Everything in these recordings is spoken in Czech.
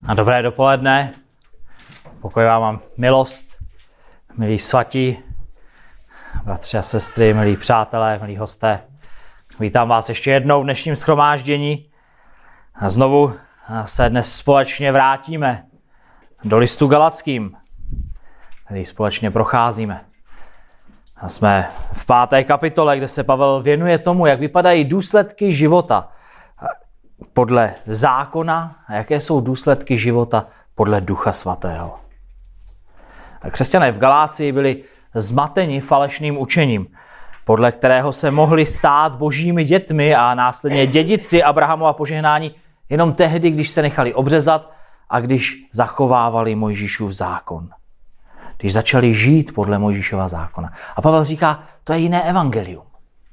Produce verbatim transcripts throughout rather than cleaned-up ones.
A dobré dopoledne, pokoj vám mám milost, milí svatí, bratři a sestry, milí přátelé, milí hosté. Vítám vás ještě jednou v dnešním shromáždění a znovu se dnes společně vrátíme do listu Galackým, který společně procházíme. A jsme v páté kapitole, kde se Pavel věnuje tomu, jak vypadají důsledky života podle zákona a jaké jsou důsledky života podle Ducha Svatého. A křesťané v Galácii byli zmateni falešným učením, podle kterého se mohli stát božími dětmi a následně dědici Abrahamova požehnání jenom tehdy, když se nechali obřezat a když zachovávali Mojžíšův zákon. Když začali žít podle Mojžíšova zákona. A Pavel říká, to je jiné evangelium.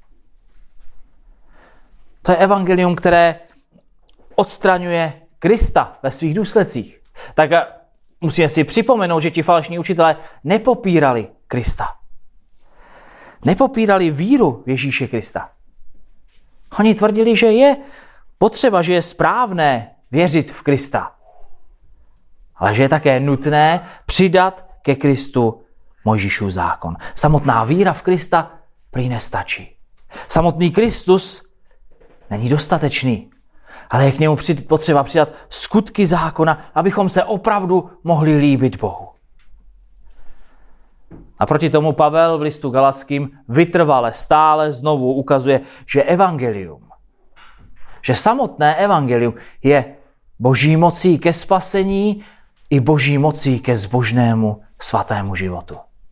To je evangelium, které odstraňuje Krista ve svých důsledcích. Tak musíme si připomenout, že ti falešní učitelé nepopírali Krista. Nepopírali víru v Ježíše Krista. Oni tvrdili, že je potřeba, že je správné věřit v Krista. Ale že je také nutné přidat ke Kristu Mojžíšův zákon. Samotná víra v Krista prý nestačí. Samotný Kristus není dostatečný, ale je k němu potřeba přidat skutky zákona, abychom se opravdu mohli líbit Bohu. A proti tomu Pavel v listu Galackým vytrvale stále znovu ukazuje, že evangelium, že samotné evangelium je boží mocí ke spasení i boží mocí ke zbožnému svatému životu.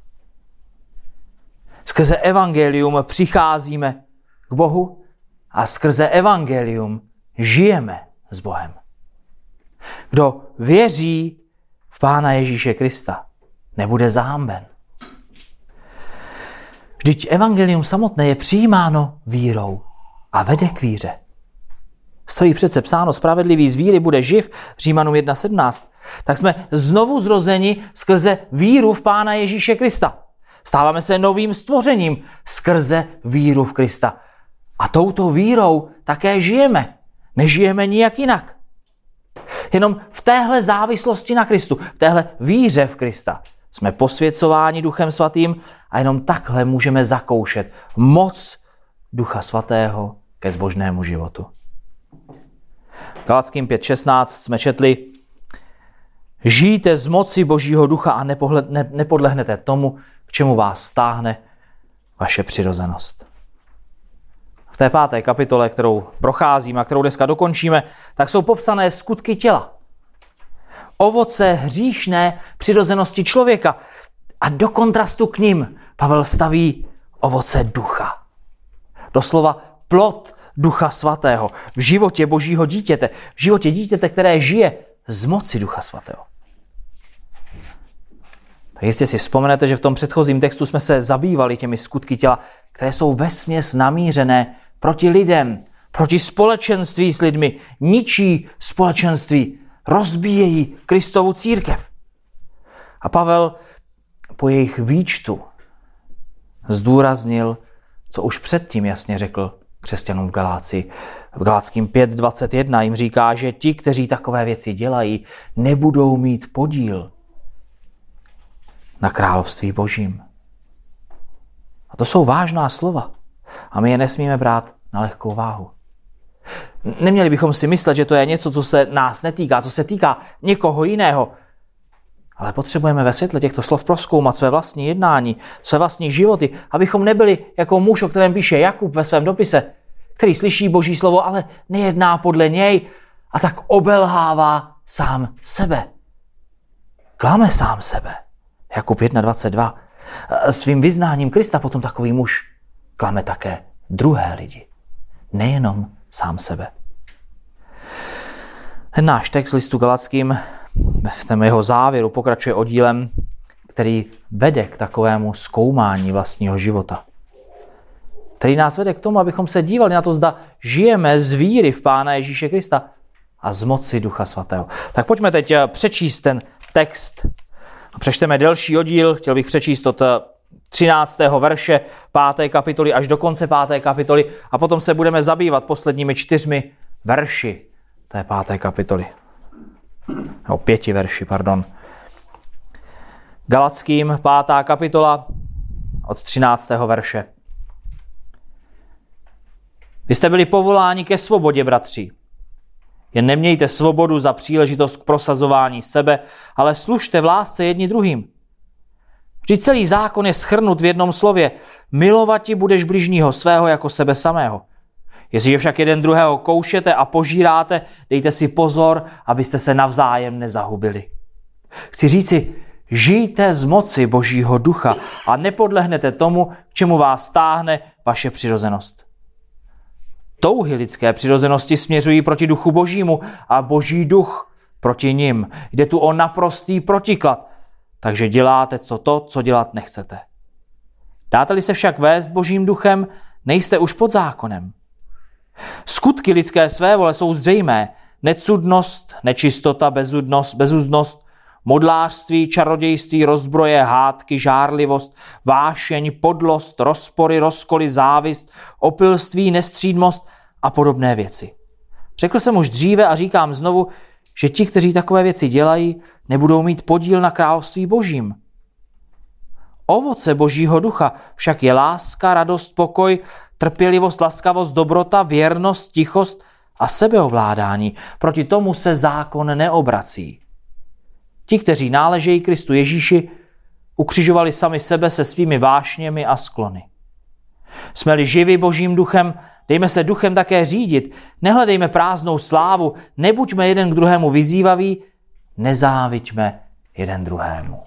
Skrze evangelium přicházíme k Bohu a skrze evangelium žijeme s Bohem. Kdo věří v Pána Ježíše Krista, nebude zahamben. Vždyť evangelium samotné je přijímáno vírou a vede k víře. Stojí přece psáno, spravedlivý z víry bude živ, Římanům jedna sedmnáct. Tak jsme znovu zrozeni skrze víru v Pána Ježíše Krista. Stáváme se novým stvořením skrze víru v Krista. A touto vírou také žijeme. Nežijeme nijak jinak. Jenom v téhle závislosti na Kristu, v téhle víře v Krista jsme posvěcováni Duchem Svatým a jenom takhle můžeme zakoušet moc Ducha Svatého ke zbožnému životu. V Galackým pět šestnáct jsme četli: žijte z moci Božího ducha a nepohled, ne, nepodlehnete tomu, k čemu vás stáhne vaše přirozenost. V té páté kapitole, kterou procházíme a kterou dneska dokončíme, tak jsou popsané skutky těla. Ovoce hříšné přirozenosti člověka. A do kontrastu k nim Pavel staví ovoce ducha. Doslova plod Ducha Svatého v životě Božího dítěte. V životě dítěte, které žije z moci Ducha Svatého. Tak jistě si vzpomenete, že v tom předchozím textu jsme se zabývali těmi skutky těla, které jsou vesměs namířené proti lidem, proti společenství s lidmi, ničí společenství, rozbíjejí Kristovu církev. A Pavel po jejich výčtu zdůraznil, co už předtím jasně řekl křesťanům v Galácii. V Galackým pět dvacet jedna jim říká, že ti, kteří takové věci dělají, nebudou mít podíl na království Božím. A to jsou vážná slova. A my je nesmíme brát na lehkou váhu. Neměli bychom si myslet, že to je něco, co se nás netýká, co se týká někoho jiného. Ale potřebujeme ve světle těchto slov prozkoumat své vlastní jednání, své vlastní životy, abychom nebyli jako muž, o kterém píše Jakub ve svém dopise, který slyší Boží slovo, ale nejedná podle něj a tak obelhává sám sebe. Klame sám sebe. Jakub jedna dvacet dva. Svým vyznáním Krista potom takový muž klame také druhé lidi. Nejenom sám sebe. Ten náš text listu Galackým v tom jeho závěru pokračuje oddílem, který vede k takovému zkoumání vlastního života. Který nás vede k tomu, abychom se dívali na to, zda žijeme z víry v Pána Ježíše Krista a z moci Ducha Svatého. Tak pojďme teď přečíst ten text. Přečteme delší oddíl, chtěl bych přečíst od třináctého verše páté kapitoly až do konce páté kapitoly a potom se budeme zabývat posledními čtyřmi verši té páté kapitoly. No, pěti verši, pardon. Galatským, pátá kapitola, od třináctého verše. Vy jste byli povoláni ke svobodě, bratři. Jen nemějte svobodu za příležitost k prosazování sebe, ale služte v lásce jedni druhým. Vždyť celý zákon je shrnut v jednom slově. Milovati budeš bližního svého jako sebe samého. Jestliže však jeden druhého koušete a požíráte, dejte si pozor, abyste se navzájem nezahubili. Chci říci, žijte z moci Božího ducha a nepodlehnete tomu, k čemu vás táhne vaše přirozenost. Touhy lidské přirozenosti směřují proti duchu Božímu a Boží duch proti nim. Jde tu o naprostý protiklad, takže děláte to, to, co dělat nechcete. Dáte-li se však vést Božím duchem, nejste už pod zákonem. Skutky lidské svévole jsou zřejmé. Necudnost, nečistota, bezudnost, bezúznost, modlářství, čarodějství, rozbroje, hádky, žárlivost, vášeň, podlost, rozpory, rozkoly, závist, opilství, nestřídmost a podobné věci. Řekl jsem už dříve a říkám znovu, že ti, kteří takové věci dělají, nebudou mít podíl na království Božím. Ovoce Božího ducha však je láska, radost, pokoj, trpělivost, laskavost, dobrota, věrnost, tichost a sebeovládání. Proti tomu se zákon neobrací. Ti, kteří náležejí Kristu Ježíši, ukřižovali sami sebe se svými vášněmi a sklony. Jsme-li živi Božím duchem, dejme se duchem také řídit, nehledejme prázdnou slávu, nebuďme jeden k druhému vyzývaví, nezáviďme jeden druhému.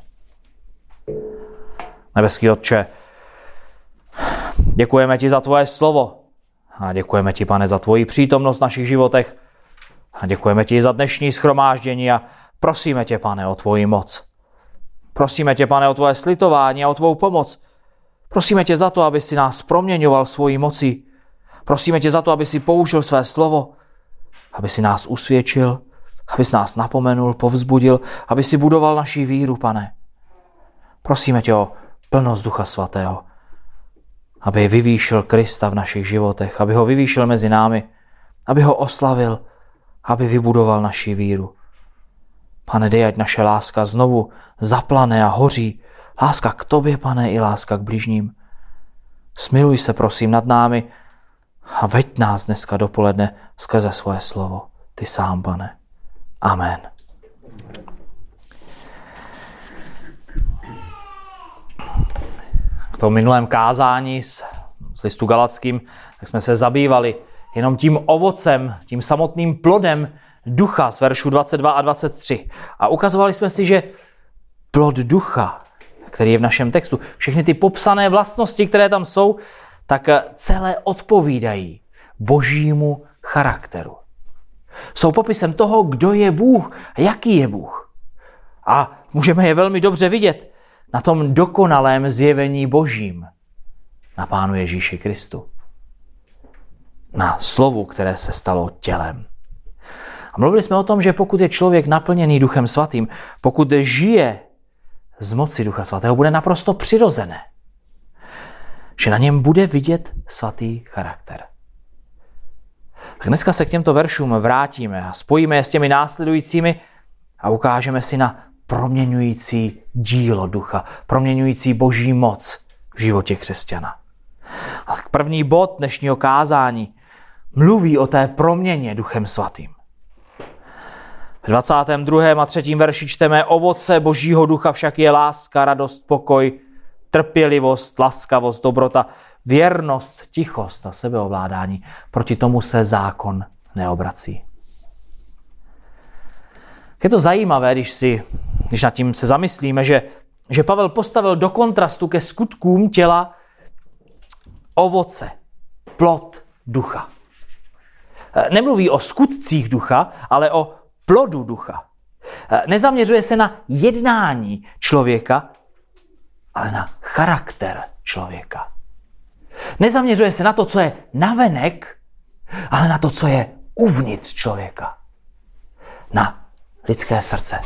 Nebeský Otče, děkujeme ti za tvoje slovo a děkujeme ti, Pane, za tvoji přítomnost v našich životech a děkujeme ti za dnešní shromáždění a prosíme tě, Pane, o tvoji moc. Prosíme tě, Pane, o tvoje slitování a o tvou pomoc. Prosíme tě za to, aby si nás proměňoval svojí mocí. Prosíme tě za to, aby si použil své slovo, aby si nás usvědčil, aby si nás napomenul, povzbudil, aby si budoval naši víru, Pane. Prosíme tě o plnost Ducha Svatého, aby vyvýšil Krista v našich životech, aby ho vyvýšil mezi námi, aby ho oslavil, aby vybudoval naši víru. Pane, dej, ať naše láska znovu zaplane a hoří. Láska k tobě, Pane, i láska k bližním. Smiluj se, prosím, nad námi a veď nás dneska dopoledne skrze svoje slovo. Ty sám, Pane. Amen. K tomu minulém kázání z, z listu Galatským, tak jsme se zabývali jenom tím ovocem, tím samotným plodem ducha z veršů dvacet dva a dvacet tři. A ukazovali jsme si, že plod ducha, který je v našem textu, všechny ty popsané vlastnosti, které tam jsou, tak celé odpovídají Božímu charakteru. Jsou popisem toho, kdo je Bůh a jaký je Bůh. A můžeme je velmi dobře vidět na tom dokonalém zjevení Božím, na Pánu Ježíši Kristu. Na slovu, které se stalo tělem. A mluvili jsme o tom, že pokud je člověk naplněný Duchem Svatým, pokud žije z moci Ducha Svatého, bude naprosto přirozené, že na něm bude vidět svatý charakter. Tak dneska se k těmto veršům vrátíme a spojíme je s těmi následujícími a ukážeme si na proměňující dílo ducha, proměňující Boží moc v životě křesťana. A první bod dnešního kázání mluví o té proměně Duchem Svatým. V dvacátém druhém a třetím verši čteme: ovoce Božího ducha však je láska, radost, pokoj, trpělivost, laskavost, dobrota, věrnost, tichost a sebeovládání. Proti tomu se zákon neobrací. Je to zajímavé, když, si, když nad tím se zamyslíme, že, že Pavel postavil do kontrastu ke skutkům těla ovoce, plod ducha. Nemluví o skutcích ducha, ale o plodu ducha. Nezaměřuje se na jednání člověka, ale na charakter člověka. Nezaměřuje se na to, co je navenek, ale na to, co je uvnitř člověka. Na lidské srdce.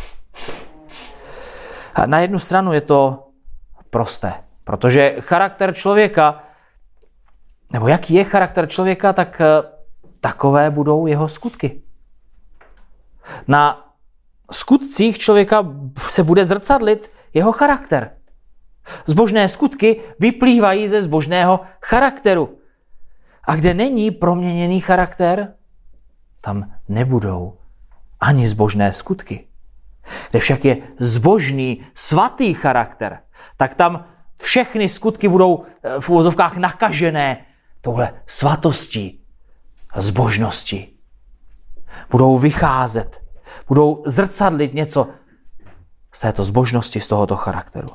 Na jednu stranu je to prosté, protože charakter člověka, nebo jaký je charakter člověka, tak takové budou jeho skutky. Na skutcích člověka se bude zrcadlit jeho charakter. Zbožné skutky vyplývají ze zbožného charakteru. A kde není proměněný charakter, tam nebudou ani zbožné skutky. Kde však je zbožný, svatý charakter, tak tam všechny skutky budou v uvozovkách nakažené touhle svatostí a zbožností. Budou vycházet, budou zrcadlit něco z této zbožnosti, z tohoto charakteru.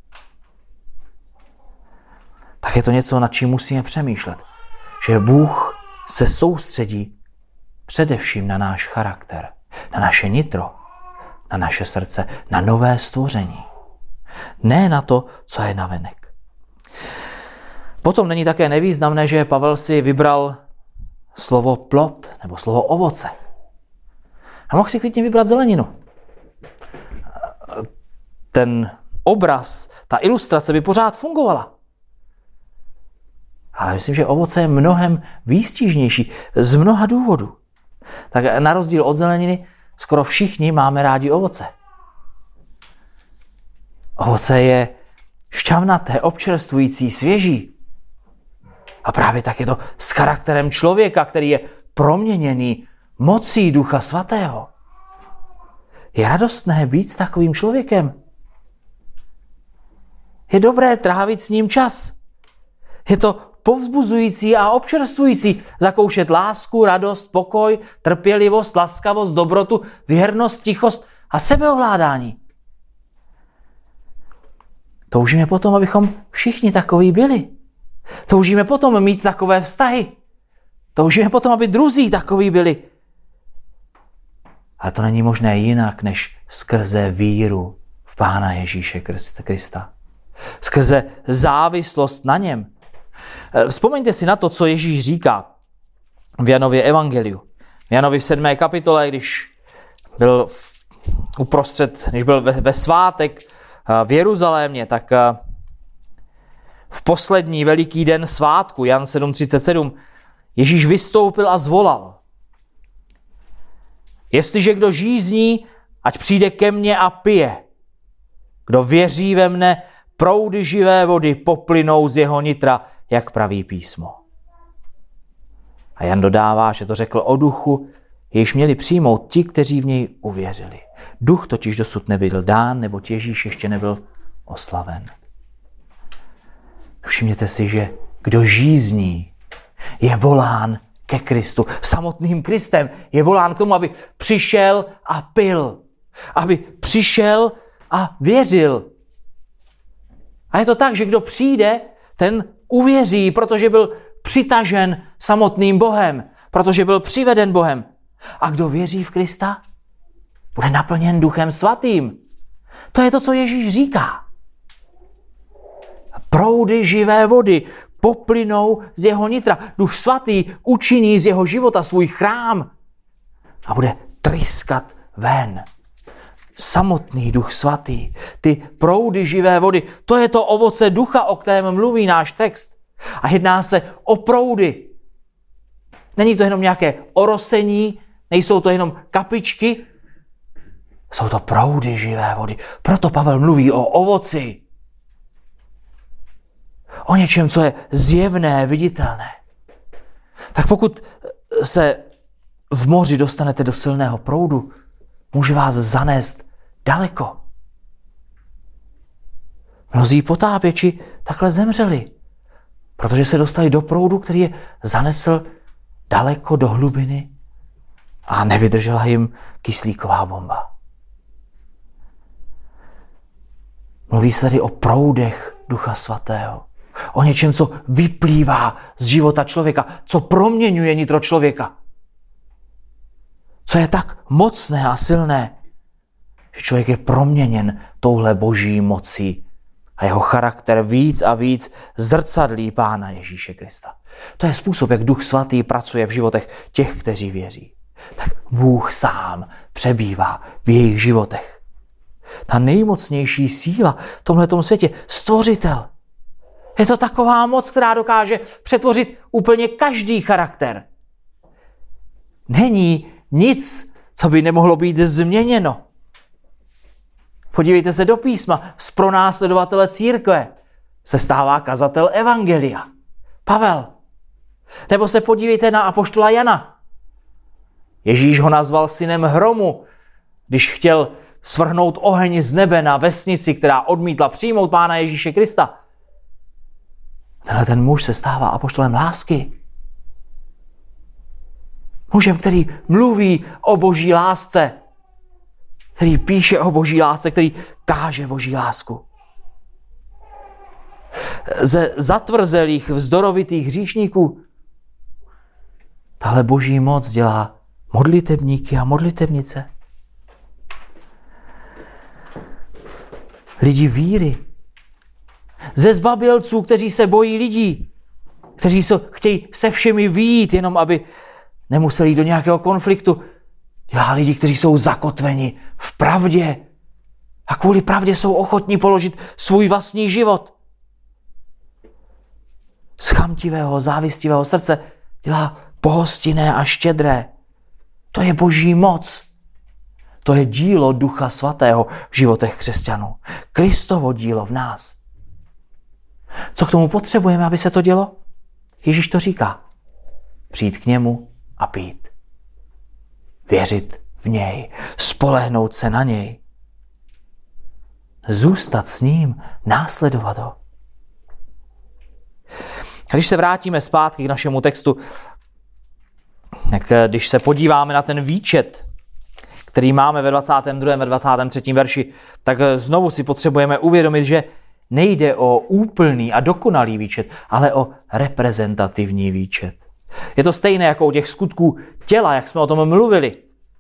Tak je to něco, nad čím musíme přemýšlet. Že Bůh se soustředí především na náš charakter, na naše nitro, na naše srdce, na nové stvoření. Ne na to, co je navenek. Potom není také nevýznamné, že Pavel si vybral slovo plod nebo slovo ovoce. A mohl si klidně vybrat zeleninu. Ten obraz, ta ilustrace by pořád fungovala. Ale myslím, že ovoce je mnohem výstižnější z mnoha důvodů. Tak na rozdíl od zeleniny skoro všichni máme rádi ovoce. Ovoce je šťavnaté, občerstvující, svěží. A právě tak je to s charakterem člověka, který je proměněný mocí Ducha Svatého. Je radostné být s takovým člověkem. Je dobré trávit s ním čas. Je to povzbuzující a občerstvující zakoušet lásku, radost, pokoj, trpělivost, laskavost, dobrotu, věrnost, tichost a sebeovládání. Toužíme potom, abychom všichni takoví byli. Toužíme potom mít takové vztahy. Toužíme potom, aby druzí takoví byli. Ale to není možné jinak, než skrze víru v Pána Ježíše Krista. Skrze závislost na něm. Vzpomeňte si na to, co Ježíš říká v Janově evangeliu. V Janovi v sedmé kapitole, když byl uprostřed, když byl ve, ve svátek v Jeruzalémě, tak v poslední veliký den svátku, Jan sedm třicet sedm, Ježíš vystoupil a zvolal: Jestliže kdo žízní, ať přijde ke mně a pije. Kdo věří ve mne, proudy živé vody poplynou z jeho nitra, jak praví písmo. A Jan dodává, že to řekl o duchu, jež měli přijmout ti, kteří v něj uvěřili. Duch totiž dosud nebyl dán, nebo Ježíš ještě nebyl oslaven. Všimněte si, že kdo žízní, je volán ke Kristu. Samotným Kristem je volán k tomu, aby přišel a pil. Aby přišel a věřil. A je to tak, že kdo přijde, ten uvěří, protože byl přitažen samotným Bohem, protože byl přiveden Bohem. A kdo věří v Krista, bude naplněn Duchem Svatým. To je to, co Ježíš říká. Proudy živé vody poplynou z jeho nitra. Duch Svatý učiní z jeho života svůj chrám a bude tryskat ven. Samotný Duch Svatý, ty proudy živé vody, to je to ovoce ducha, o kterém mluví náš text. A jedná se o proudy. Není to jenom nějaké orosení, nejsou to jenom kapičky, jsou to proudy živé vody. Proto Pavel mluví o ovoci. O něčem, co je zjevné, viditelné. Tak pokud se v moři dostanete do silného proudu, může vás zanést daleko. Mnozí potápěči takhle zemřeli, protože se dostali do proudu, který je zanesl daleko do hlubiny a nevydržela jim kyslíková bomba. Mluví se tady o proudech Ducha Svatého. O něčem, co vyplývá z života člověka, co proměňuje nitro člověka. Co je tak mocné a silné, že člověk je proměněn touhle boží mocí a jeho charakter víc a víc zrcadlí Pána Ježíše Krista. To je způsob, jak Duch Svatý pracuje v životech těch, kteří věří. Tak Bůh sám přebývá v jejich životech. Ta nejmocnější síla v tomhletom světě, stvořitel. Je to taková moc, která dokáže přetvořit úplně každý charakter. Není nic, co by nemohlo být změněno. Podívejte se do písma. Z pronásledovatele církve se stává kazatel evangelia. Pavel. Nebo se podívejte na apoštola Jana. Ježíš ho nazval synem hromu, když chtěl svrhnout oheň z nebe na vesnici, která odmítla přijmout Pána Ježíše Krista. Tenhle ten muž se stává apoštolem lásky. Mužem, který mluví o boží lásce, který píše o boží lásce, který káže boží lásku. Ze zatvrzelých, vzdorovitých hříšníků tahle boží moc dělá modlitebníky a modlitebnice. Lidi víry. Ze zbabělců, kteří se bojí lidí, kteří se chtějí se všemi vyjít, jenom aby nemuseli jít do nějakého konfliktu. Dělá lidi, kteří jsou zakotveni v pravdě a kvůli pravdě jsou ochotní položit svůj vlastní život. Z chamtivého, závistivého srdce dělá pohostinné a štědré. To je boží moc. To je dílo Ducha Svatého v životech křesťanů. Kristovo dílo v nás. Co k tomu potřebujeme, aby se to dělo? Ježíš to říká. Přijít k němu a pít. Věřit v něj. Spolehnout se na něj. Zůstat s ním. Následovat ho. A když se vrátíme zpátky k našemu textu, tak když se podíváme na ten výčet, který máme ve dvacátém druhém a dvacátém třetím verši, tak znovu si potřebujeme uvědomit, že nejde o úplný a dokonalý výčet, ale o reprezentativní výčet. Je to stejné jako u těch skutků těla, jak jsme o tom mluvili.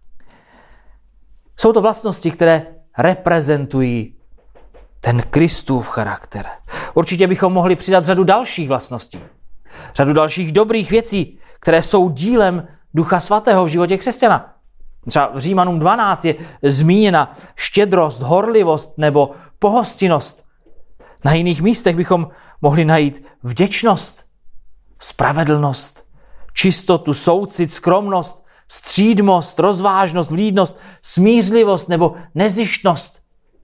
Jsou to vlastnosti, které reprezentují ten Kristův charakter. Určitě bychom mohli přidat řadu dalších vlastností. Řadu dalších dobrých věcí, které jsou dílem Ducha Svatého v životě křesťana. Třeba v Římanům dvanáct je zmíněna štědrost, horlivost nebo pohostinnost. Na jiných místech bychom mohli najít vděčnost, spravedlnost, čistotu, soucit, skromnost, střídmost, rozvážnost, vlídnost, smířlivost nebo nezištnost.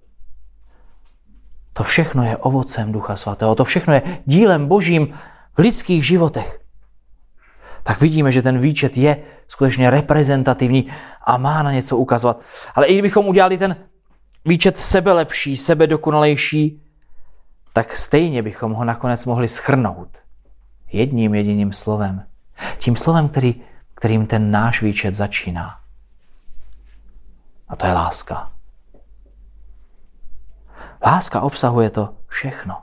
To všechno je ovocem Ducha Svatého, to všechno je dílem Božím v lidských životech. Tak vidíme, že ten výčet je skutečně reprezentativní a má na něco ukazovat. Ale i kdybychom udělali ten výčet sebelepší, sebedokonalejší, tak stejně bychom ho nakonec mohli shrnout jedním jediným slovem. Tím slovem, který, kterým ten náš výčet začíná. A to je láska. Láska obsahuje to všechno.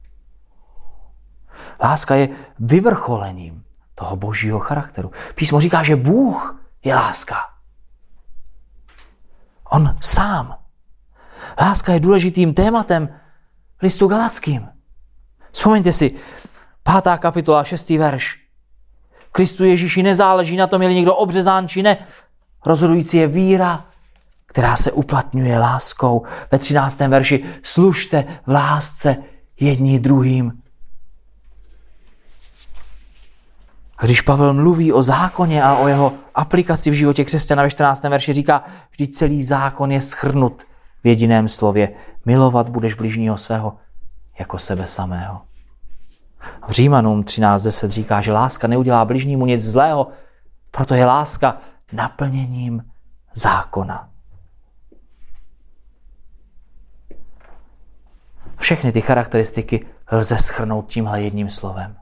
Láska je vyvrcholením toho božího charakteru. Písmo říká, že Bůh je láska. On sám. Láska je důležitým tématem listu Galatským. Vzpomeňte si, pátá kapitola, šestý verš. Kristu Ježíši nezáleží na tom, je někdo obřezán či ne. Rozhodující je víra, která se uplatňuje láskou. Ve třináctém verši služte v lásce jedni druhým. A když Pavel mluví o zákoně a o jeho aplikaci v životě křesťana ve čtrnáctém verši říká, vždyť celý zákon je shrnut v jediném slově. Milovat budeš bližního svého jako sebe samého. V Římanům třináct deset říká, že láska neudělá bližnímu nic zlého, proto je láska naplněním zákona. Všechny ty charakteristiky lze shrnout tímhle jedním slovem.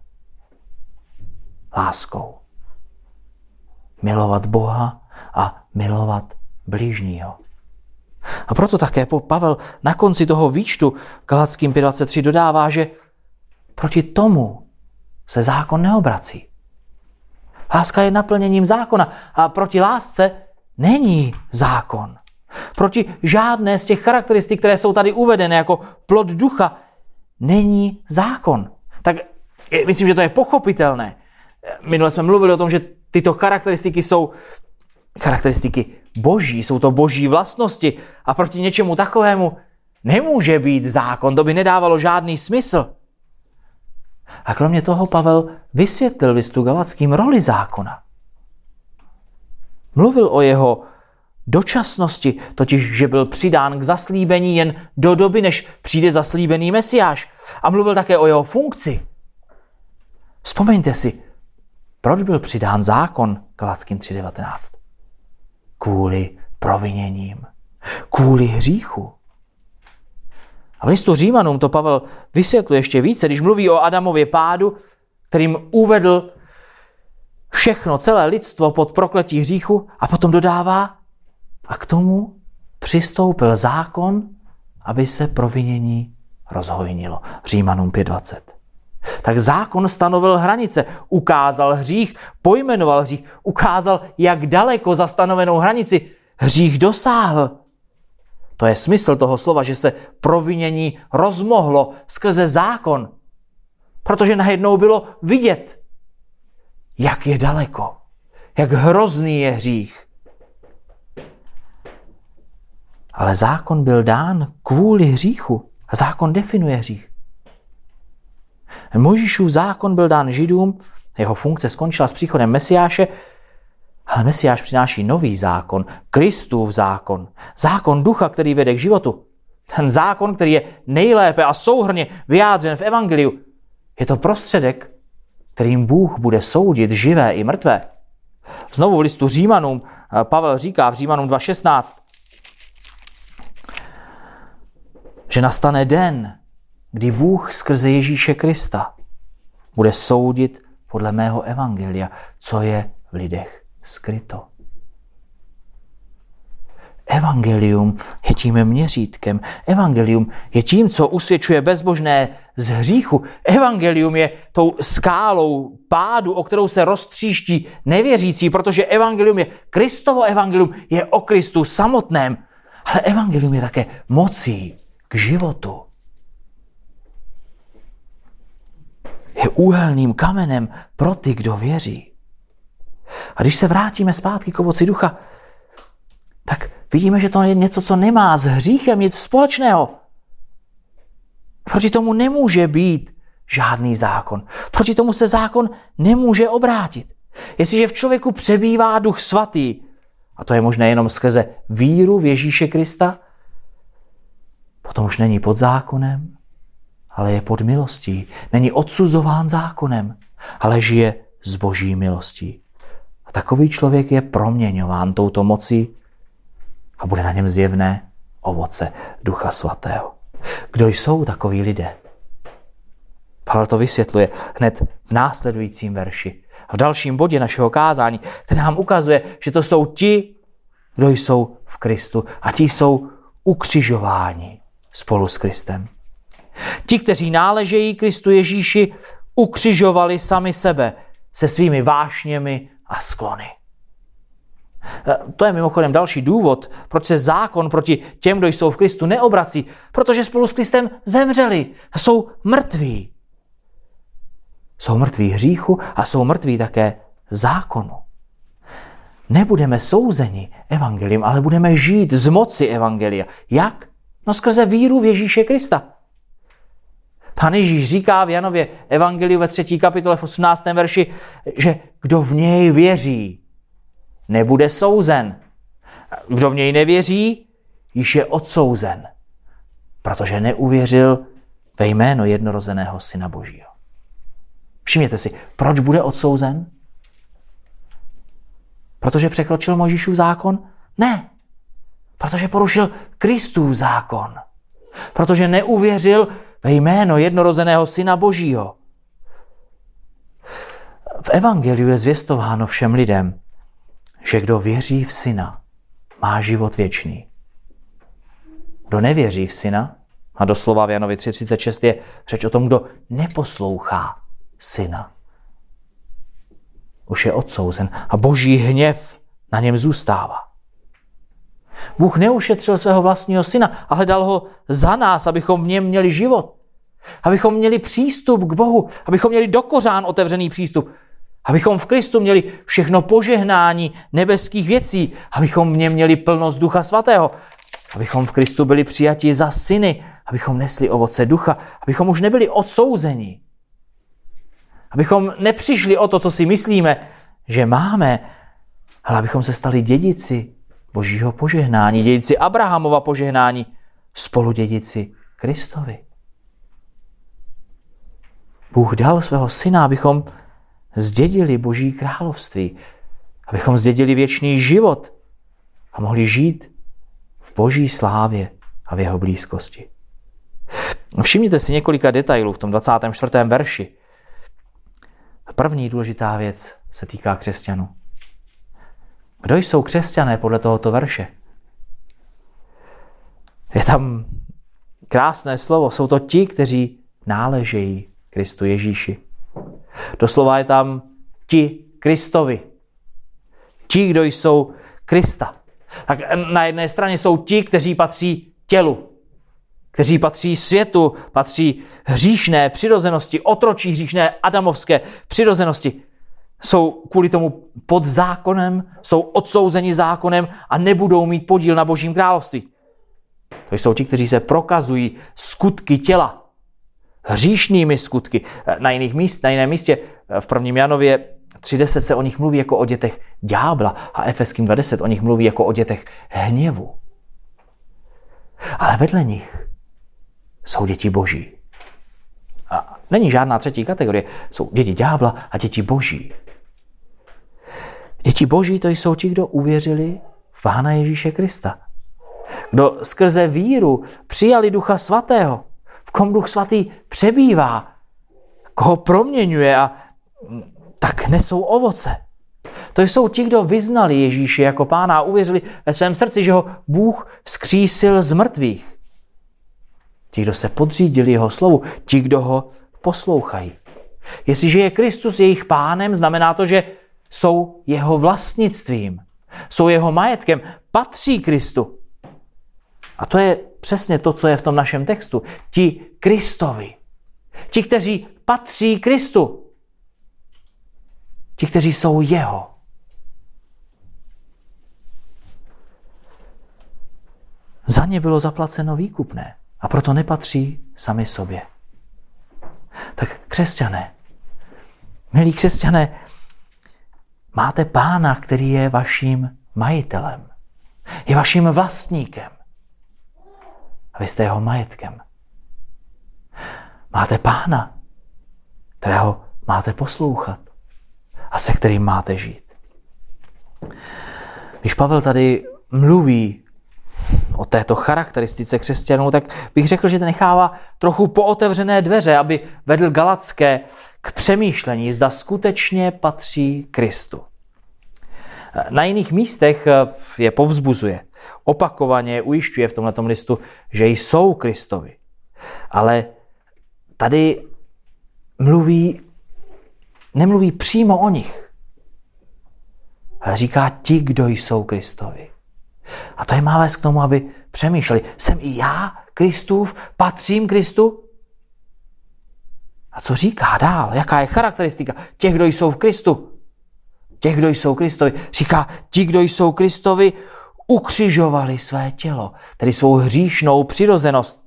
Láskou. Milovat Boha a milovat blížního. A proto také Pavel na konci toho výčtu Galatským pět dvacet tři dodává, že proti tomu se zákon neobrací. Láska je naplněním zákona a proti lásce není zákon. Proti žádné z těch charakteristik, které jsou tady uvedeny jako plod ducha, není zákon. Tak myslím, že to je pochopitelné. Minule jsme mluvili o tom, že tyto charakteristiky jsou charakteristiky boží, jsou to boží vlastnosti a proti něčemu takovému nemůže být zákon, to by nedávalo žádný smysl. A kromě toho Pavel vysvětlil listu Galatským roli zákona. Mluvil o jeho dočasnosti, totiž že byl přidán k zaslíbení jen do doby, než přijde zaslíbený Mesiáš. A mluvil také o jeho funkci. Vzpomeňte si, proč byl přidán zákon Galatským tři devatenáct? Kvůli proviněním, kvůli hříchu. A v listu Římanům to Pavel vysvětluje ještě více, když mluví o Adamově pádu, kterým uvedl všechno, celé lidstvo pod prokletí hříchu, a potom dodává, a k tomu přistoupil zákon, aby se provinění rozhojnilo. Římanům pět dvacet. Tak zákon stanovil hranice, ukázal hřích, pojmenoval hřích, ukázal, jak daleko za stanovenou hranici hřích dosáhl. To je smysl toho slova, že se provinění rozmohlo skrze zákon, protože najednou bylo vidět, jak je daleko, jak hrozný je hřích. Ale zákon byl dán kvůli hříchu. A zákon definuje hřích. Mojžíšův zákon byl dán Židům, jeho funkce skončila s příchodem Mesiáše, ale Mesiáš přináší nový zákon, Kristův zákon, zákon ducha, který vede k životu. Ten zákon, který je nejlépe a souhrnně vyjádřen v evangeliu, je to prostředek, kterým Bůh bude soudit živé i mrtvé. Znovu v listu Římanům Pavel říká v Římanům dva šestnáct, že nastane den, kdy Bůh skrze Ježíše Krista bude soudit podle mého evangelia, co je v lidech skryto. Evangelium je tím měřítkem. Evangelium je tím, co usvědčuje bezbožné z hříchu. Evangelium je tou skálou pádu, o kterou se roztříští nevěřící, protože evangelium je Kristovo evangelium, je o Kristu samotném. Ale evangelium je také mocí k životu. Je úhelným kamenem pro ty, kdo věří. A když se vrátíme zpátky k ovoci ducha, tak vidíme, že to je něco, co nemá s hříchem nic společného. Proti tomu nemůže být žádný zákon. Proti tomu se zákon nemůže obrátit. Jestliže v člověku přebývá Duch Svatý, a to je možné jenom skrze víru v Ježíše Krista, potom už není pod zákonem, ale je pod milostí. Není odsuzován zákonem, ale žije z Boží milostí. A takový člověk je proměňován touto mocí a bude na něm zjevné ovoce Ducha Svatého. Kdo jsou takoví lidé? Pavel to vysvětluje hned v následujícím verši. V dalším bodě našeho kázání, který nám ukazuje, že to jsou ti, kdo jsou v Kristu a ti jsou ukřižováni spolu s Kristem. Ti, kteří náležejí Kristu Ježíši, ukřižovali sami sebe se svými vášněmi a sklony. To je mimochodem další důvod, proč se zákon proti těm, kdo jsou v Kristu, neobrací, protože spolu s Kristem zemřeli, jsou mrtví. Jsou mrtví hříchu a jsou mrtví také zákonu. Nebudeme souzeni evangeliem, ale budeme žít z moci evangelia. Jak? No skrze víru v Ježíše Krista. Pán Ježíš říká v Janově evangeliu ve třetí kapitole v osmnáctém verši, že kdo v něj věří, nebude souzen. Kdo v něj nevěří, již je odsouzen, protože neuvěřil ve jméno jednorozeného Syna Božího. Všimněte si, proč bude odsouzen? Protože překročil Mojžíšův zákon? Ne. Protože porušil Kristův zákon. Protože neuvěřil ve jméno jednorozeného Syna Božího. V evangeliu je zvěstováno všem lidem, že kdo věří v Syna, má život věčný. Kdo nevěří v Syna, a doslova v Janovi tři třicet šest je řeč o tom, kdo neposlouchá Syna, už je odsouzen a Boží hněv na něm zůstává. Bůh neušetřil svého vlastního Syna, ale dal ho za nás, abychom v něm měli život. Abychom měli přístup k Bohu, abychom měli do kořán otevřený přístup. Abychom v Kristu měli všechno požehnání nebeských věcí, abychom v něm měli plnost Ducha Svatého, abychom v Kristu byli přijati za syny, abychom nesli ovoce ducha, abychom už nebyli odsouzeni. Abychom nepřišli o to, co si myslíme, že máme, ale abychom se stali dědici Božího požehnání, dědici Abrahamova požehnání, spoludědici Kristovi. Bůh dal svého syna, abychom zdědili Boží království, abychom zdědili věčný život a mohli žít v Boží slávě a v jeho blízkosti. Všimněte si několika detailů v tom dvacátém čtvrtém verši. První důležitá věc se týká křesťanů. Kdo jsou křesťané podle tohoto verše? Je tam krásné slovo. Jsou to ti, kteří náležejí Kristu Ježíši. Doslova je tam ti Kristovi. Ti, kdo jsou Krista. Tak na jedné straně jsou ti, kteří patří tělu, kteří patří světu, patří hříšné přirozenosti, otročí hříšné adamovské přirozenosti. Jsou kvůli tomu pod zákonem, jsou odsouzeni zákonem a nebudou mít podíl na Božím království. To jsou ti, kteří se prokazují skutky těla, hříšnými skutky. Na, jiných míst, na jiném místě v prvním Janově tři deset se o nich mluví jako o dětech ďábla a Efeským dva deset o nich mluví jako o dětech hněvu. Ale vedle nich jsou děti Boží. A není žádná třetí kategorie. Jsou děti ďábla a děti Boží. Děti Boží to jsou ti, kdo uvěřili v Pána Ježíše Krista. Kdo skrze víru přijali Ducha Svatého, v kom Duch Svatý přebývá, koho proměňuje a tak nesou ovoce. To jsou ti, kdo vyznali Ježíše jako Pána a uvěřili ve svém srdci, že ho Bůh vzkřísil z mrtvých. Ti, kdo se podřídili jeho slovu, ti, kdo ho poslouchají. Jestliže je Kristus jejich pánem, znamená to, že jsou jeho vlastnictvím, jsou jeho majetkem, patří Kristu. A to je přesně to, co je v tom našem textu. Ti Kristovi. Ti, kteří patří Kristu. Ti, kteří jsou jeho. Za ně bylo zaplaceno výkupné a proto nepatří sami sobě. Tak křesťané, milí křesťané, máte Pána, který je vaším majitelem. Je vaším vlastníkem. A vy jste jeho majetkem. Máte Pána, kterého máte poslouchat a se kterým máte žít. Když Pavel tady mluví o této charakteristice křesťanů, tak bych řekl, že nechává trochu pootevřené dveře, aby vedl Galatské k přemýšlení, zda skutečně patří Kristu. Na jiných místech je povzbuzuje. Opakovaně je ujišťuje v tomhletom listu, že jsou Kristovi. Ale tady mluví, nemluví přímo o nich. Ale říká ti, kdo jsou Kristovi. A to je má vést k tomu, aby přemýšleli. Jsem i já Kristův? Patřím Kristu? A co říká dál? Jaká je charakteristika těch, kdo jsou v Kristu? Těch, kdo jsou Kristovi. Říká, ti, kdo jsou Kristovi, ukřižovali své tělo, tedy svou hříšnou přirozenost.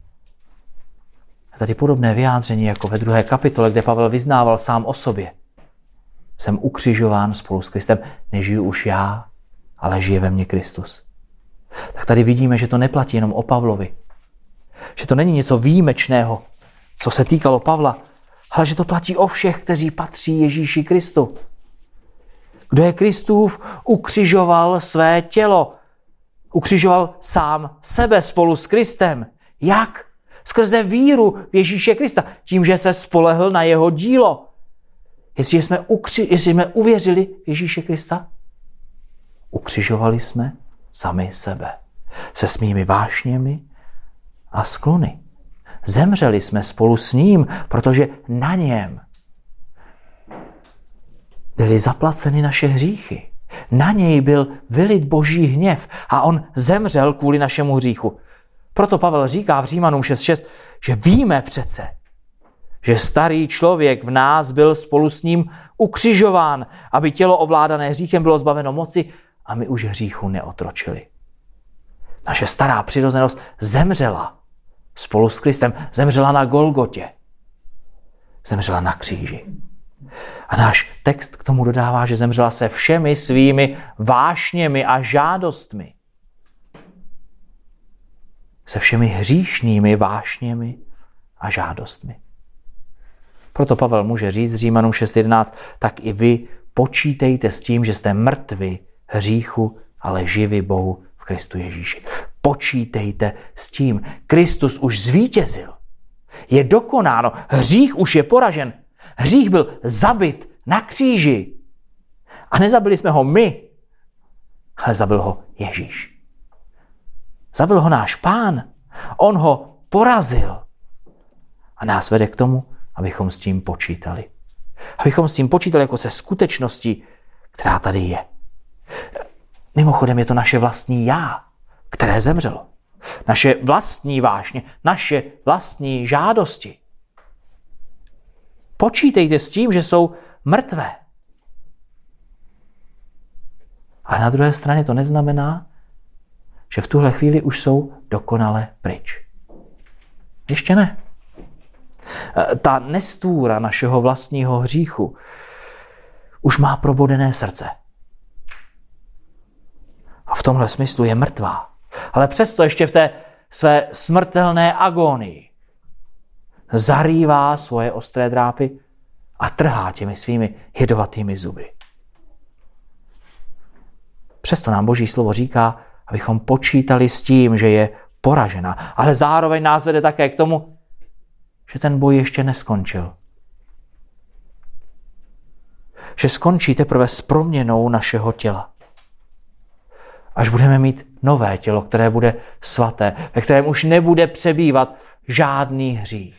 A tady podobné vyjádření jako ve druhé kapitole, kde Pavel vyznával sám o sobě. Jsem ukřižován spolu s Kristem, nežiju už já, ale žije ve mně Kristus. Tak tady vidíme, že to neplatí jenom o Pavlovi. Že to není něco výjimečného, co se týkalo Pavla, ale že to platí o všech, kteří patří Ježíši Kristu. Kdo je Kristův, ukřižoval své tělo. Ukřižoval sám sebe spolu s Kristem. Jak? Skrze víru v Ježíše Krista. Tím, že se spolehl na jeho dílo. Jestli jsme, ukři, jestli jsme uvěřili v Ježíše Krista, ukřižovali jsme sami sebe. Se svými vášněmi a sklony. Zemřeli jsme spolu s ním, protože na něm byly zaplaceny naše hříchy. Na něj byl vylit Boží hněv a on zemřel kvůli našemu hříchu. Proto Pavel říká v Římanům šest šest, že víme přece, že starý člověk v nás byl spolu s ním ukřižován, aby tělo ovládané hříchem bylo zbaveno moci a my už hříchu neotročili. Naše stará přirozenost zemřela spolu s Kristem, zemřela na Golgotě, zemřela na kříži. A náš text k tomu dodává, že zemřela se všemi svými vášněmi a žádostmi. Se všemi hříšnými vášněmi a žádostmi. Proto Pavel může říct Římanům šest jedenáct, tak i vy počítejte s tím, že jste mrtvi hříchu, ale živi Bohu v Kristu Ježíši. Počítejte s tím. Kristus už zvítězil. Je dokonáno. Hřích už je poražen. Hřích byl zabit na kříži. A nezabili jsme ho my, ale zabil ho Ježíš. Zabil ho náš Pán. On ho porazil. A nás vede k tomu, abychom s tím počítali. Abychom s tím počítali jako se skutečností, která tady je. Mimochodem je to naše vlastní já, které zemřelo. Naše vlastní vášně, naše vlastní žádosti. Počítejte s tím, že jsou mrtvé. A na druhé straně to neznamená, že v tuhle chvíli už jsou dokonale pryč. Ještě ne. Ta nestvůra našeho vlastního hříchu už má probodené srdce. A v tomhle smyslu je mrtvá. Ale přesto ještě v té své smrtelné agónii zarývá svoje ostré drápy a trhá těmi svými jedovatými zuby. Přesto nám Boží slovo říká, abychom počítali s tím, že je poražena. Ale zároveň nás vede také k tomu, že ten boj ještě neskončil. Že skončí teprve s proměnou našeho těla. Až budeme mít nové tělo, které bude svaté, ve kterém už nebude přebývat žádný hřích.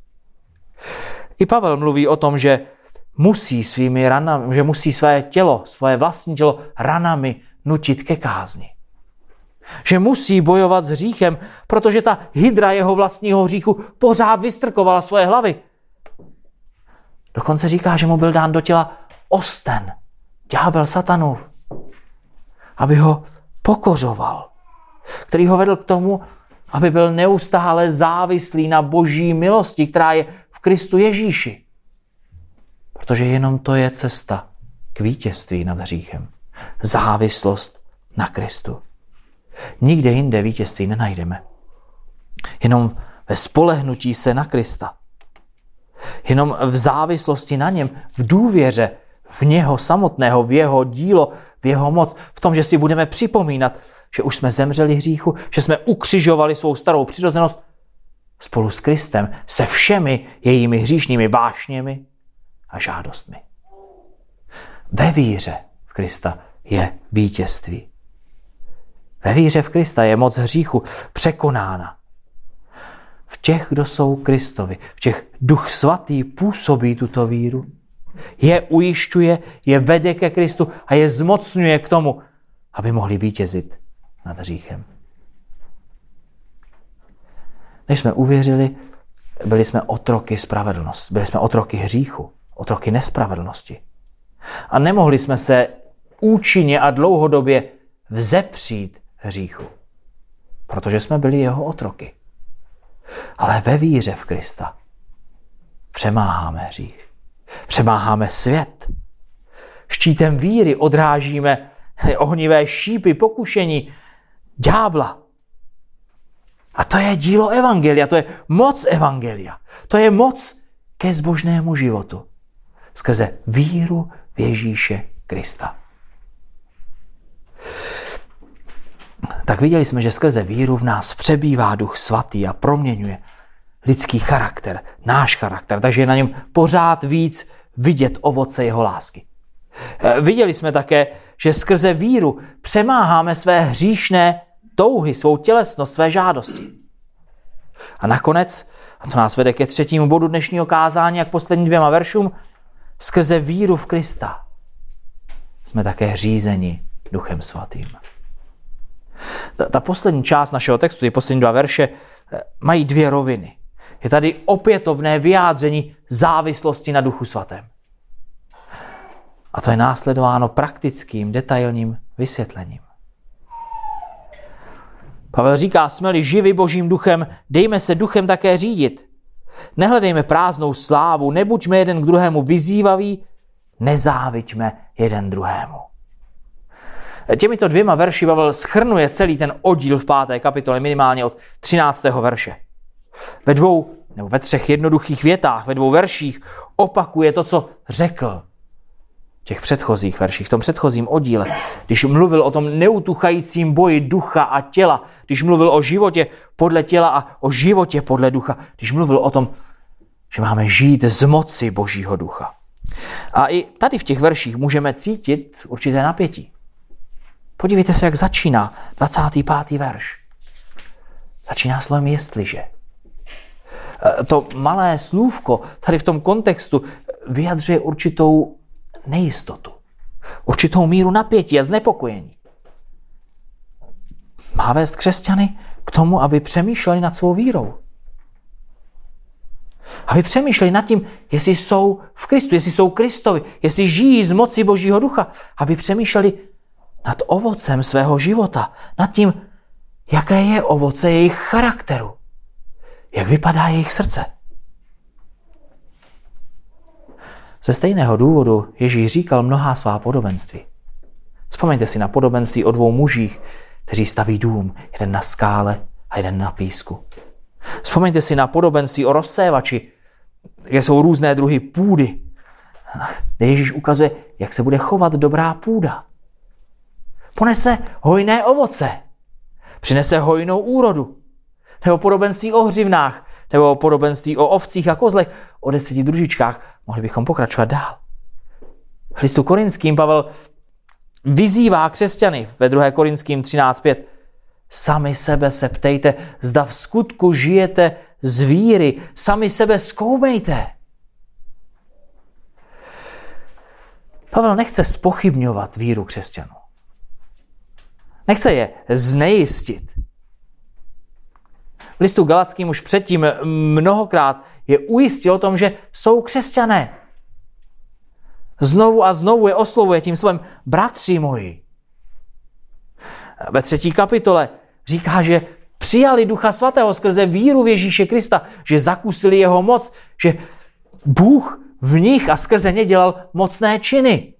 I Pavel mluví o tom, že musí svými ranami, že musí své tělo, své vlastní tělo ranami nutit ke kázni. Že musí bojovat s hříchem, protože ta hydra jeho vlastního hříchu pořád vystrkovala svoje hlavy. Dokonce říká, že mu byl dán do těla osten, ďábel satanův, aby ho pokořoval, který ho vedl k tomu, aby byl neustále závislý na Boží milosti, která je v Kristu Ježíši. Protože jenom to je cesta k vítězství nad hříchem. Závislost na Kristu. Nikde jinde vítězství nenajdeme. Jenom ve spolehnutí se na Krista. Jenom v závislosti na něm, v důvěře v něho samotného, v jeho dílo, v jeho moc, v tom, že si budeme připomínat, že už jsme zemřeli hříchu, že jsme ukřižovali svou starou přirozenost spolu s Kristem, se všemi jejími hříšnými vášněmi a žádostmi. Ve víře v Krista je vítězství. Ve víře v Krista je moc hříchu překonána. V těch, kdo jsou Kristovi, v těch Duch Svatý působí tuto víru, je ujišťuje, je vede ke Kristu a je zmocňuje k tomu, aby mohli vítězit nad hříchem. Než jsme uvěřili, byli jsme otroky spravedlnosti, byli jsme otroky hříchu, otroky nespravedlnosti. A nemohli jsme se účinně a dlouhodobě vzepřít hříchu, protože jsme byli jeho otroky. Ale ve víře v Krista přemáháme hřích. Přemáháme svět. Štítem víry odrážíme ohnivé šípy pokušení ďábla. A to je dílo evangelia, to je moc evangelia. To je moc ke zbožnému životu. Skrze víru v Ježíše Krista. Tak viděli jsme, že skrze víru v nás přebývá Duch Svatý a proměňuje lidský charakter, náš charakter, takže je na něm pořád víc vidět ovoce jeho lásky. Viděli jsme také, že skrze víru přemáháme své hříšné touhy, svou tělesnost, své žádosti. A nakonec, a to nás vede ke třetímu bodu dnešního kázání a k posledním dvěma veršům, skrze víru v Krista jsme také řízeni Duchem Svatým. Ta, ta poslední část našeho textu, ty poslední dva verše, mají dvě roviny. Je tady opětovné vyjádření závislosti na Duchu Svatém. A to je následováno praktickým, detailním vysvětlením. Pavel říká, jsme-li živi Božím duchem, dejme se duchem také řídit. Nehledejme prázdnou slávu, nebuďme jeden k druhému vyzývaví, nezáviďme jeden druhému. Těmito dvěma verši Pavel shrnuje celý ten oddíl v páté kapitole minimálně od třináctého verše. Ve dvou nebo ve třech jednoduchých větách, ve dvou verších opakuje to, co řekl v těch předchozích verších, v tom předchozím oddíle. Když mluvil o tom neutuchajícím boji ducha a těla, když mluvil o životě podle těla a o životě podle ducha, když mluvil o tom, že máme žít z moci Božího ducha. A i tady v těch verších můžeme cítit určité napětí. Podívejte se, jak začíná dvacátý pátý verš. Začíná slovem jestliže. To malé slůvko tady v tom kontextu vyjadřuje určitou nejistotu, určitou míru napětí a znepokojení. Má vést křesťany k tomu, aby přemýšleli nad svou vírou. Aby přemýšleli nad tím, jestli jsou v Kristu, jestli jsou Kristovi, jestli žijí z moci Božího ducha. Aby přemýšleli nad ovocem svého života, nad tím, jaké je ovoce jejich charakteru, jak vypadá jejich srdce. Ze stejného důvodu Ježíš říkal mnohá svá podobenství. Vzpomeňte si na podobenství o dvou mužích, kteří staví dům, jeden na skále a jeden na písku. Vzpomeňte si na podobenství o rozsévači, kde jsou různé druhy půdy, kde Ježíš ukazuje, jak se bude chovat dobrá půda. Ponese hojné ovoce, přinese hojnou úrodu. Nebo podobenství o hřivnách, nebo podobenství o ovcích a kozlech, o deseti družičkách. Mohli bychom pokračovat dál. V listu Korinským Pavel vyzývá křesťany ve druhé Korinským třináct pět. Sami sebe se ptejte, zda v skutku žijete z víry. Sami sebe zkoumejte. Pavel nechce zpochybňovat víru křesťanů. Nechce je znejistit. V listu Galackým už předtím mnohokrát je ujistil o tom, že jsou křesťané. Znovu a znovu je oslovuje tím slovem bratři moji. Ve třetí kapitole říká, že přijali Ducha Svatého skrze víru v Ježíše Krista, že zakusili jeho moc, že Bůh v nich a skrze ně dělal mocné činy.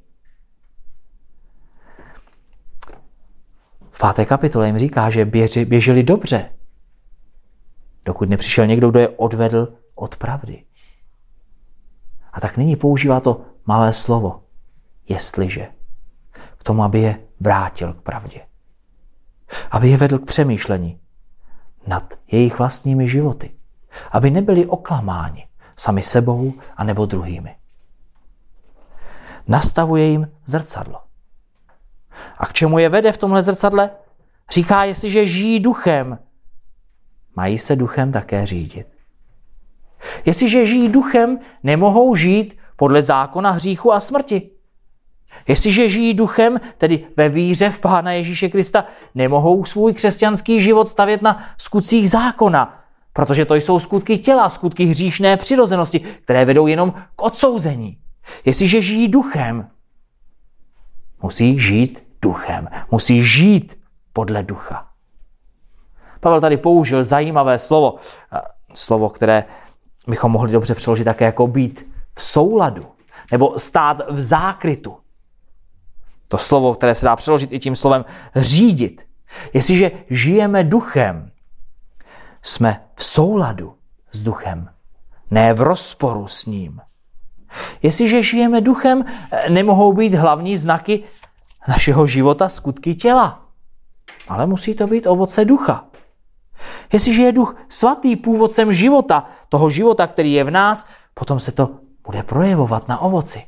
V páté kapitole jim říká, že běži, běželi dobře, dokud nepřišel někdo, kdo je odvedl od pravdy. A tak nyní používá to malé slovo, jestliže, k tomu, aby je vrátil k pravdě. Aby je vedl k přemýšlení nad jejich vlastními životy. Aby nebyli oklamáni sami sebou a nebo druhými. Nastavuje jim zrcadlo. A k čemu je vede v tomhle zrcadle? Říká, jestliže žijí duchem, mají se duchem také řídit. Jestliže žijí duchem, nemohou žít podle zákona hříchu a smrti. Jestliže žijí duchem, tedy ve víře v Pána Ježíše Krista, nemohou svůj křesťanský život stavět na skutcích zákona, protože to jsou skutky těla, skutky hříšné přirozenosti, které vedou jenom k odsouzení. Jestliže žijí duchem, musí žít duchem, musí žít podle ducha. Pavel tady použil zajímavé slovo, slovo, které bychom mohli dobře přeložit také jako být v souladu, nebo stát v zákrytu. To slovo, které se dá přeložit i tím slovem řídit. Jestliže žijeme duchem, jsme v souladu s duchem, ne v rozporu s ním. Jestliže žijeme duchem, nemohou být hlavní znaky našeho života skutky těla, ale musí to být ovoce ducha. Jestliže je duch svatý původcem života, toho života, který je v nás, potom se to bude projevovat na ovoci.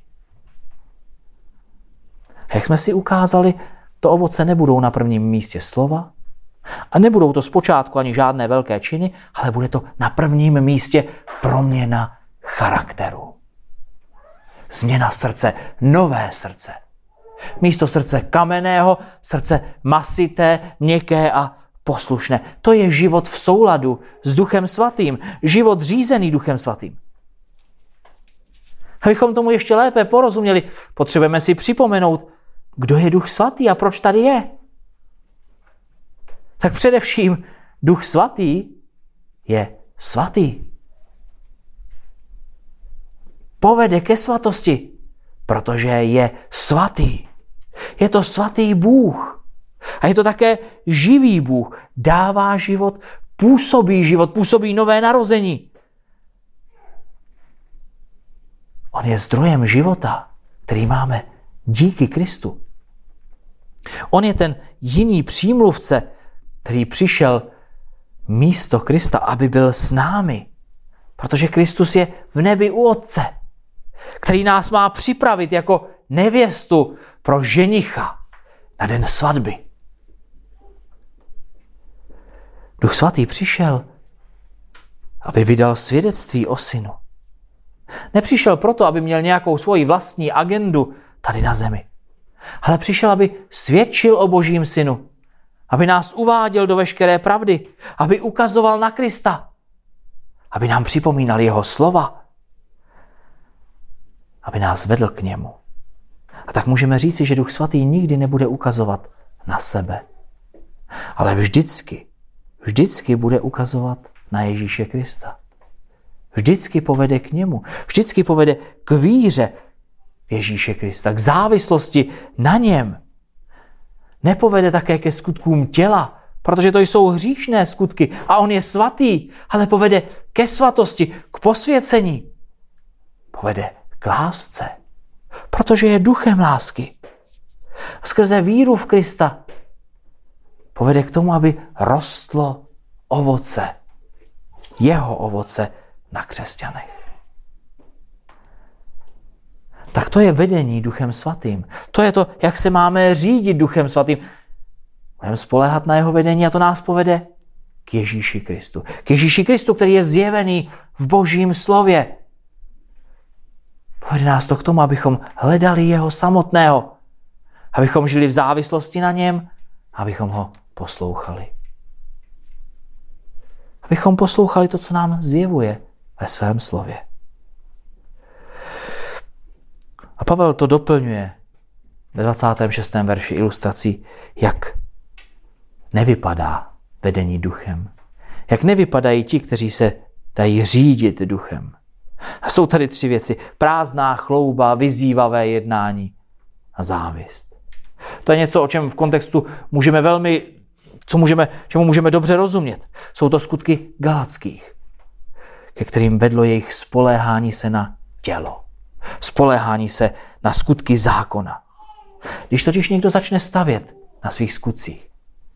A jak jsme si ukázali, to ovoce nebudou na prvním místě slova a nebudou to zpočátku ani žádné velké činy, ale bude to na prvním místě proměna charakteru. Změna srdce, nové srdce. Místo srdce kamenného, srdce masité, měkké a poslušné. To je život v souladu s Duchem Svatým. Život řízený Duchem Svatým. Abychom tomu ještě lépe porozuměli, potřebujeme si připomenout, kdo je Duch Svatý a proč tady je. Tak především Duch Svatý je svatý. povede ke svatosti, protože je svatý. Je to svatý Bůh. A je to také živý Bůh. Dává život, působí život, působí nové narození. On je zdrojem života, který máme díky Kristu. On je ten jiný přímluvce, který přišel místo Krista, aby byl s námi. Protože Kristus je v nebi u Otce, který nás má připravit jako nevěstu pro ženicha na den svatby. Duch svatý přišel, aby vydal svědectví o synu. Nepřišel proto, aby měl nějakou svoji vlastní agendu tady na zemi, ale přišel, aby svědčil o Božím synu, aby nás uváděl do veškeré pravdy, aby ukazoval na Krista, aby nám připomínal jeho slova, aby nás vedl k němu. A tak můžeme říci, že Duch svatý nikdy nebude ukazovat na sebe, ale vždycky, vždycky bude ukazovat na Ježíše Krista. Vždycky povede k němu, vždycky povede k víře v Ježíše Krista, k závislosti na něm. Nepovede také ke skutkům těla, protože to jsou hříšné skutky a on je svatý, ale povede ke svatosti, k posvěcení. Povede k lásce, protože je duchem lásky. Skrze víru v Krista povede k tomu, aby rostlo ovoce, jeho ovoce na křesťanech. Tak to je vedení Duchem svatým. To je to, jak se máme řídit Duchem svatým. Budeme spoléhat na jeho vedení a to nás povede k Ježíši Kristu. K Ježíši Kristu, který je zjevený v Božím slově. Povede nás to k tomu, abychom hledali jeho samotného. Abychom žili v závislosti na něm, abychom ho poslouchali. Abychom poslouchali to, co nám zjevuje ve svém slově. A Pavel to doplňuje ve dvacátém šestém verši ilustrací, jak nevypadá vedení duchem. Jak nevypadají ti, kteří se dají řídit duchem. A jsou tady tři věci. Prázdná chlouba, vyzývavé jednání a závist. To je něco, o čem v kontextu můžeme velmi, co můžeme, čemu můžeme dobře rozumět. Jsou to skutky Galatských, ke kterým vedlo jejich spoléhání se na tělo. Spoléhání se na skutky zákona. Když totiž někdo začne stavět na svých skutcích,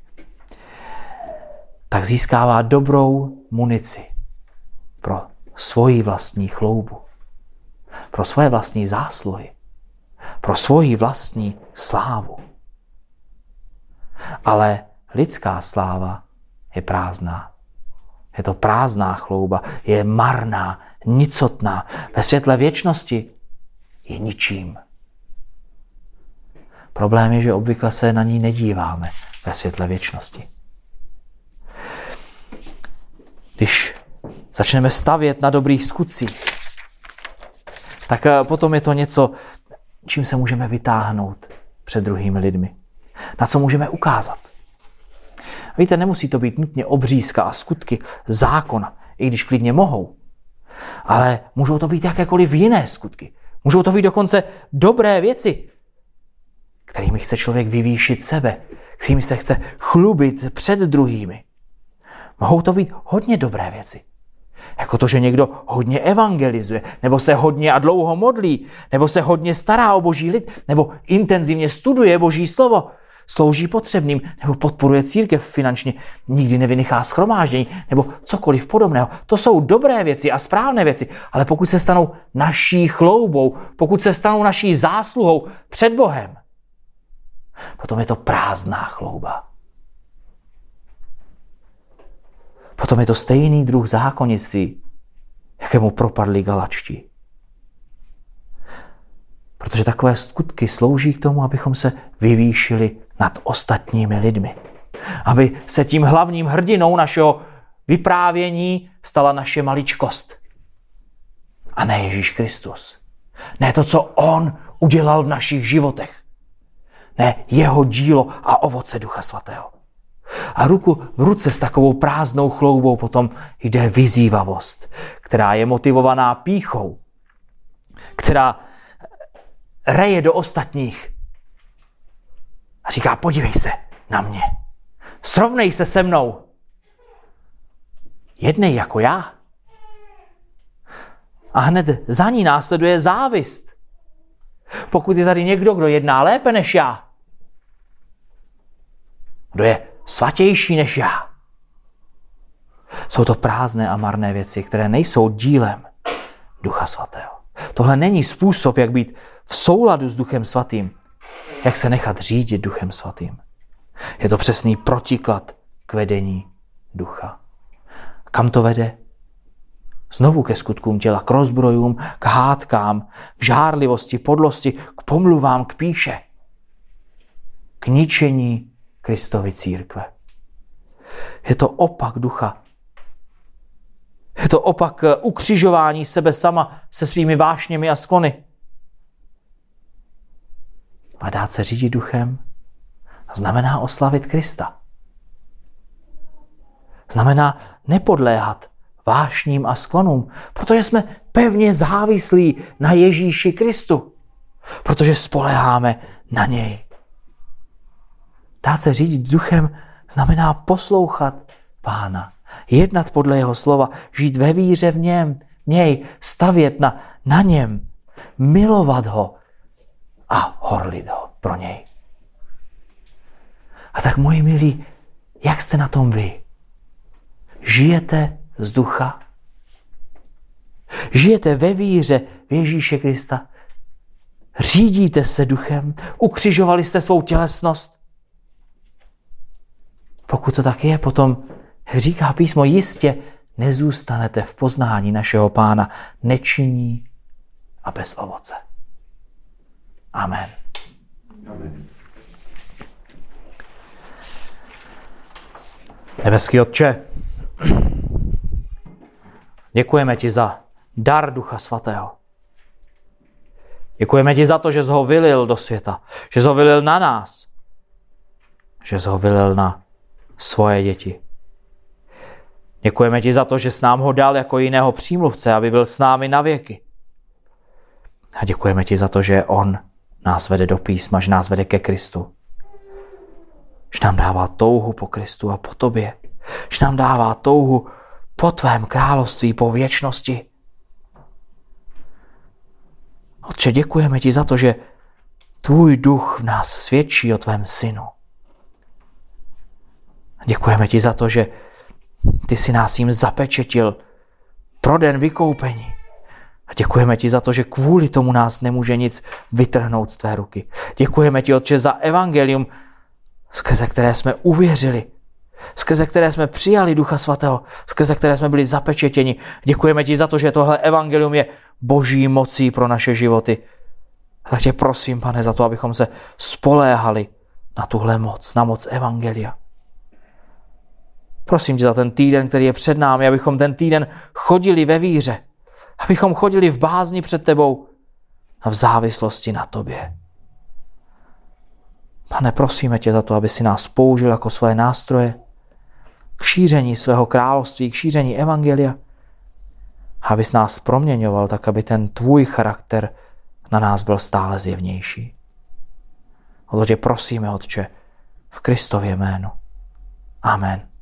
tak získává dobrou munici pro svoji vlastní chloubu, pro svoje vlastní zásluhy, pro svoji vlastní slávu. Ale lidská sláva je prázdná. Je to prázdná chlouba, je marná, nicotná. Ve světle věčnosti je ničím. Problém je, že obvykle se na ní nedíváme ve světle věčnosti. Když začneme stavět na dobrých skutcích, tak potom je to něco, čím se můžeme vytáhnout před druhými lidmi. Na co můžeme ukázat. Víte, nemusí to být nutně obřízka a skutky zákona, i když klidně mohou. Ale můžou to být jakékoliv jiné skutky. Můžou to být dokonce dobré věci, kterými chce člověk vyvýšit sebe, kterými se chce chlubit před druhými. Mohou to být hodně dobré věci. Jako to, že někdo hodně evangelizuje, nebo se hodně a dlouho modlí, nebo se hodně stará o Boží lid, nebo intenzivně studuje Boží slovo, slouží potřebným, nebo podporuje církev finančně, nikdy nevynechá shromáždění, nebo cokoliv podobného. To jsou dobré věci a správné věci, ale pokud se stanou naší chloubou, pokud se stanou naší zásluhou před Bohem, potom je to prázdná chlouba. Potom je to stejný druh zákonnictví, jakému propadli Galačtí. Protože takové skutky slouží k tomu, abychom se vyvýšili nad ostatními lidmi. Aby se tím hlavním hrdinou našeho vyprávění stala naše maličkost. A ne Ježíš Kristus. Ne to, co on udělal v našich životech. Ne jeho dílo a ovoce Ducha Svatého. A ruku v ruce s takovou prázdnou chloubou potom jde vyzývavost, která je motivovaná pýchou. která reje do ostatních a říká, podívej se na mě, srovnej se se mnou, jednej jako já. A hned za ní následuje závist. Pokud je tady někdo, kdo jedná lépe než já, kdo je svatější než já, jsou to prázdné a marné věci, které nejsou dílem Ducha Svatého. Tohle není způsob, jak být v souladu s Duchem Svatým, jak se nechat řídit Duchem Svatým. Je to přesný protiklad k vedení Ducha. Kam to vede? Znovu ke skutkům těla, k rozbrojům, k hádkám, k žárlivosti, podlosti, k pomluvám, k pýše, k ničení Kristovy církve. Je to opak Ducha. Je to opak ukřižování sebe sama se svými vášněmi a sklony. A dát se řídit Duchem znamená oslavit Krista. Znamená nepodléhat vášním a sklonům, protože jsme pevně závislí na Ježíši Kristu, protože spoléháme na něj. Dát se řídit Duchem znamená poslouchat Pána, jednat podle jeho slova, žít ve víře v něm, v něj, stavět na, na něm, milovat ho a horlit ho pro něj. A tak, moji milí, jak jste na tom vy? Žijete z Ducha? Žijete ve víře v Ježíše Krista? Řídíte se Duchem? Ukřižovali jste svou tělesnost? Pokud to tak je, potom, jak říká písmo, jistě nezůstanete v poznání našeho Pána nečinní a bez ovoce. Amen. Amen. Nebeský Otče, děkujeme ti za dar Ducha Svatého. Děkujeme ti za to, že jsi ho vylil do světa, že jsi ho vylil na nás, že jsi ho vylil na svoje děti. Děkujeme ti za to, že jsi nám ho dal jako jiného přímluvce, aby byl s námi na věky. A děkujeme ti za to, že on nás vede do písma, že nás vede ke Kristu. Že nám dává touhu po Kristu a po tobě. Že nám dává touhu po tvém království, po věčnosti. Otče, děkujeme ti za to, že tvůj duch v nás svědčí o tvém synu. Děkujeme ti za to, že ty jsi nás jim zapečetil pro den vykoupení. A děkujeme ti za to, že kvůli tomu nás nemůže nic vytrhnout z tvé ruky. Děkujeme ti, Otče, za evangelium, skrze které jsme uvěřili, skrze které jsme přijali Ducha Svatého, skrze které jsme byli zapečetěni. Děkujeme ti za to, že tohle evangelium je boží mocí pro naše životy. A tak tě prosím, Pane, za to, abychom se spoléhali na tuhle moc, na moc evangelia. Prosím tě za ten týden, který je před námi, abychom ten týden chodili ve víře, abychom chodili v bázni před tebou a v závislosti na tobě. Pane, prosíme tě za to, aby si nás použil jako své nástroje k šíření svého království, k šíření evangelia, abys nás proměňoval tak, aby ten tvůj charakter na nás byl stále zjevnější. O to tě prosíme, Otče, v Kristově jménu. Amen.